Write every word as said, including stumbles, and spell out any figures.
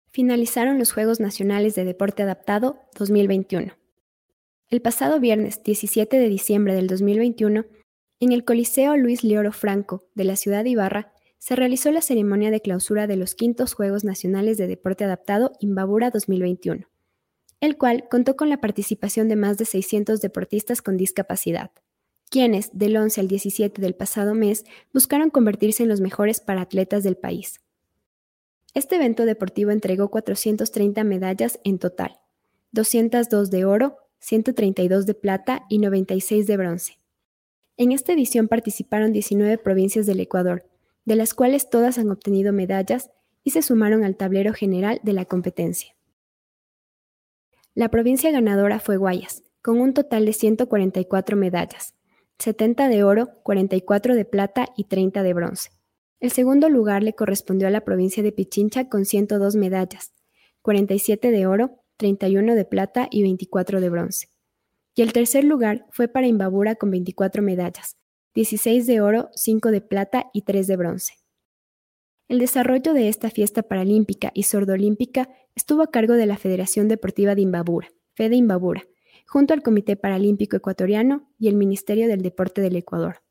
Finalizaron los Juegos Nacionales de Deporte Adaptado dos mil veintiuno. El pasado viernes diecisiete de diciembre del dos mil veintiuno, en el Coliseo Luis Lioro Franco de la ciudad de Ibarra, se realizó la ceremonia de clausura de los quintos Juegos Nacionales de Deporte Adaptado Imbabura dos mil veintiuno, el cual contó con la participación de más de seiscientos deportistas con discapacidad, quienes, del once al diecisiete del pasado mes, buscaron convertirse en los mejores paratletas del país. Este evento deportivo entregó cuatrocientas treinta medallas en total, doscientas dos de oro, ciento treinta y dos de plata y noventa y seis de bronce. En esta edición participaron diecinueve provincias del Ecuador, de las cuales todas han obtenido medallas y se sumaron al tablero general de la competencia. La provincia ganadora fue Guayas, con un total de ciento cuarenta y cuatro medallas, setenta de oro, cuarenta y cuatro de plata y treinta de bronce. El segundo lugar le correspondió a la provincia de Pichincha con ciento dos medallas, cuarenta y siete de oro, treinta y uno de plata y veinticuatro de bronce. Y el tercer lugar fue para Imbabura con veinticuatro medallas, dieciséis de oro, cinco de plata y tres de bronce. El desarrollo de esta fiesta paralímpica y sordoolímpica estuvo a cargo de la Federación Deportiva de Imbabura, Fede Imbabura, junto al Comité Paralímpico Ecuatoriano y el Ministerio del Deporte del Ecuador.